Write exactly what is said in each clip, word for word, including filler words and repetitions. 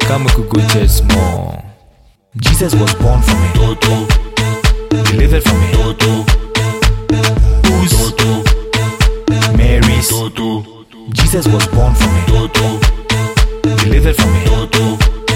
Come we could go church more. Jesus was born from a Toto, delivered from a Toto. Who's Toto? Mary's Toto. Jesus was born from a Toto, delivered from a Toto.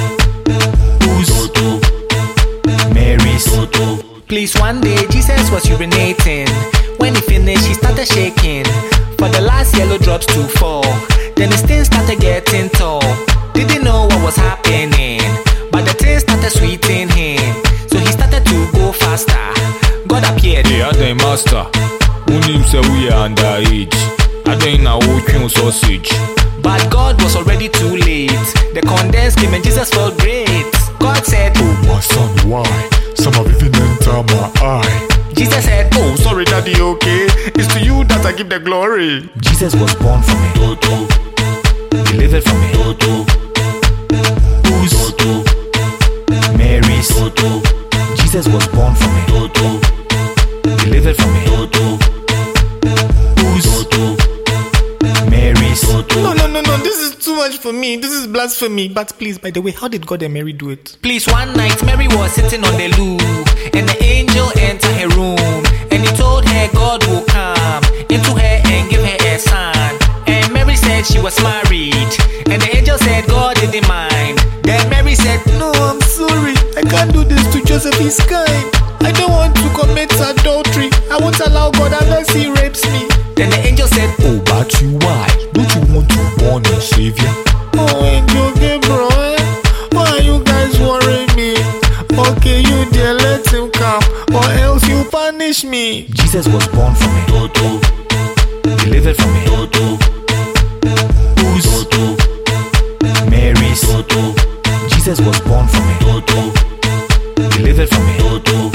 Who's Toto? Mary's Toto. Please, one day Jesus was urinating. When he finished, he started shaking. For the last yellow drops to fall, then his thing started getting tall. Didn't know what was happening, but the thing started sweeting him. So he started to go faster. God appeared. Hey, I don't master. Who names say we are underage? I don't know who can sausage. But God was already too late. The condensed came and Jesus felt great. God said, "Oh my son, why? Some have even entered my eye." Jesus said, "Oh, sorry daddy, okay? It's to you that I give the glory." Jesus was born from a Toto, delivered from a Toto. Who's Toto? Mary's Toto. Jesus was born from a Toto, delivered from a Toto. Who's Toto? Mary's Toto. No, no, no, no, this is too much for me. This is blasphemy. But please, by the way, how did God and Mary do it? Please, one night Mary was sitting on the loo, and the angel entered her room, and he told her God will come into her and give her a son. And Mary said she was married, and the angel said God didn't mind. Then Mary said, "No, I'm sorry. I can't do this to Joseph. He's kind. I don't want to commit adultery. I won't allow God unless he rapes me." Then the angel said, "Oh, but you why? Don't you want to born a savior?" "Oh, Angel Gabriel, eh? Why are you guys worrying me? Okay, you dear, let him come, or else you punish me." Jesus was born from a Toto, delivered from a Toto. Who's Toto? Mary's Toto. Jesus was born from a Toto, delivered from a Toto.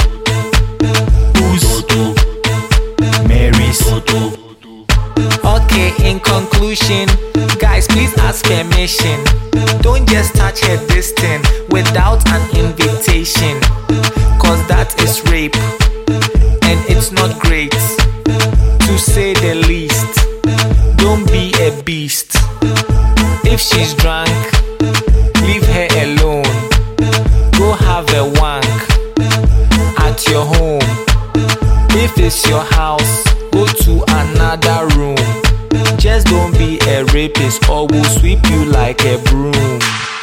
Who's Toto? Mary's Toto. Okay, in conclusion, guys, please ask permission. Don't just touch her this thing without an invitation, cause that is rape, and it's not great, to say the least. Don't be a beast. If she's drunk, leave her alone. Go have a wank at your home. If it's your house, go to another room. Just don't be a rapist, or we'll sweep you like a broom.